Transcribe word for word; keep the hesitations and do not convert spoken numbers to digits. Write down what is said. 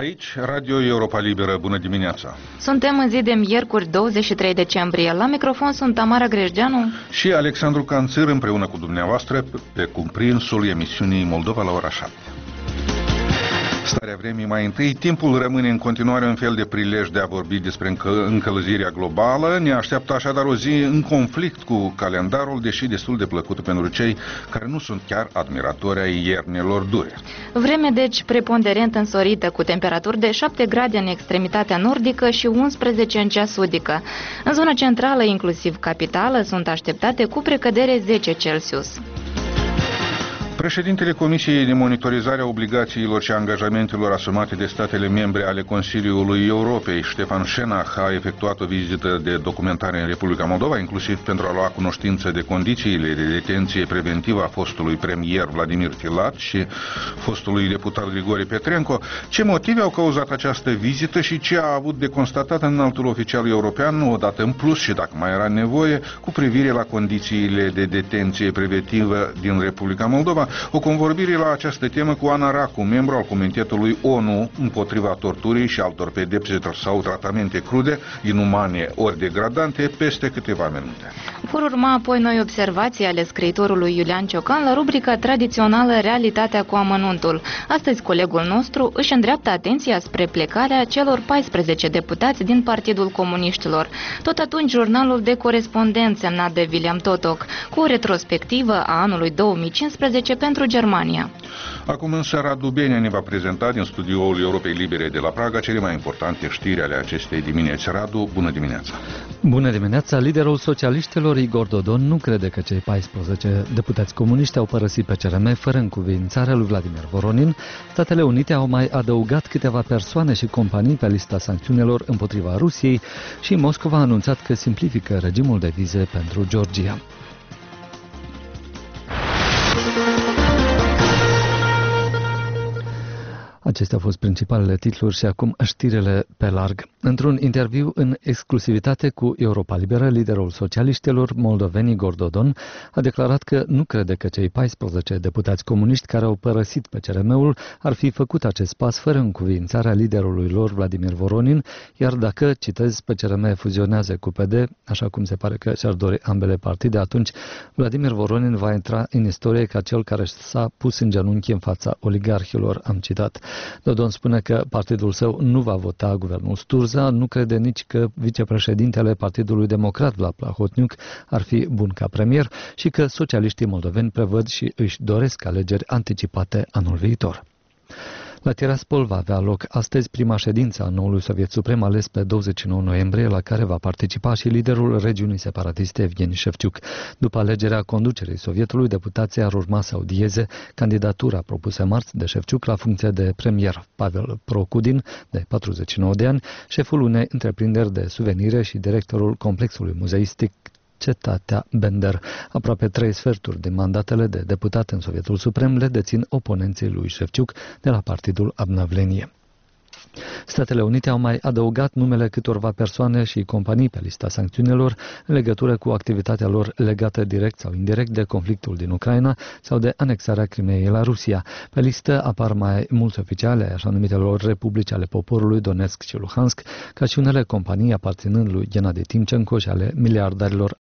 Aici, Radio Europa Liberă, bună dimineața! Suntem în zi de miercuri, douăzeci și trei decembrie. La microfon sunt Tamara Grejdeanu și Alexandru Canțir, împreună cu dumneavoastră pe cuprinsul emisiunii Moldova la ora șapte. Starea vremii mai întâi, timpul rămâne în continuare un fel de prilej de a vorbi despre încă, încălzirea globală. Ne așteaptă așadar o zi în conflict cu calendarul, deși destul de plăcută pentru cei care nu sunt chiar admiratori ai iernilor dure. Vreme deci preponderent însorită, cu temperaturi de șapte grade în extremitatea nordică și unsprezece în cea sudică. În zona centrală, inclusiv capitală, sunt așteptate cu precădere zece Celsius. Președintele Comisiei de Monitorizare a Obligațiilor și Angajamentelor asumate de statele membre ale Consiliului Europei, Ștefan Șenach, a efectuat o vizită de documentare în Republica Moldova, inclusiv pentru a lua cunoștință de condițiile de detenție preventivă a fostului premier Vladimir Filat și fostului deputat Grigore Petrenco. Ce motive au cauzat această vizită și ce a avut de constatat înaltul oficial european, odată în plus și dacă mai era nevoie, cu privire la condițiile de detenție preventivă din Republica Moldova? O convorbire la această temă cu Ana Racu, membru al Comitetului ONU împotriva torturii și altor pedepse sau tratamente crude, inumane ori degradante, peste câteva minute. Vor urma apoi noi observații ale scriitorului Iulian Ciocan la rubrica tradițională Realitatea cu amănuntul. Astăzi colegul nostru își îndreaptă atenția spre plecarea celor paisprezece deputați din Partidul Comuniștilor. Tot atunci jurnalul de corespondent semnat de William Totok, cu o retrospectivă a anului două mii cincisprezece pentru Germania. Acum însă Radu Benea ne va prezenta din studioul Europei Libere de la Praga cele mai importante știri ale acestei dimineți. Radu, bună dimineața! Bună dimineața! Liderul socialiștilor Igor Dodon nu crede că cei paisprezece deputați comuniști au părăsit pe C R M fără încuviințarea lui Vladimir Voronin. Statele Unite au mai adăugat câteva persoane și companii pe lista sancțiunilor împotriva Rusiei și Moscova a anunțat că simplifică regimul de vize pentru Georgia. Acestea au fost principalele titluri și acum știrile pe larg. Într-un interviu în exclusivitate cu Europa Liberă, liderul socialiștilor moldoveni Igor Dodon a declarat că nu crede că cei paisprezece deputați comuniști care au părăsit pe C R M-ul ar fi făcut acest pas fără încuviințarea liderului lor Vladimir Voronin, iar dacă, citez, pe C R M fuzionează cu P D, așa cum se pare că și-ar dori ambele partide, atunci Vladimir Voronin va intra în istorie ca cel care s-a pus în genunchi în fața oligarhilor, am citat. Dodon spune că partidul său nu va vota guvernul Sturza, nu crede nici că vicepreședintele Partidului Democrat Vlad Plahotniuc ar fi bun ca premier și că socialiștii moldoveni prevăd și își doresc alegeri anticipate anul viitor. La Tiraspol va avea loc astăzi prima ședință a noului Soviet Suprem ales pe douăzeci și nouă noiembrie, la care va participa și liderul regiunii separatiste Evgeni Șefciuc. După alegerea conducerii Sovietului, deputația ar urma să audieze candidatura propusă marți de Șefciuc la funcție de premier. Pavel Procudin, de patruzeci și nouă de ani, șeful unei întreprinderi de suvenire și directorul complexului muzeistic Cetatea Bender. Aproape trei sferturi din mandatele de deputat în Sovietul Suprem le dețin oponenții lui Șefciuc de la partidul Obnovlenie. Statele Unite au mai adăugat numele câtorva persoane și companii pe lista sancțiunilor în legătură cu activitatea lor legată direct sau indirect de conflictul din Ucraina sau de anexarea Crimeei la Rusia. Pe listă apar mai mulți oficiali ai așa numitelor republici ale poporului Donetsk și Luhansk, ca și unele companii aparținând lui Gennady Timchenko și ale miliardarilor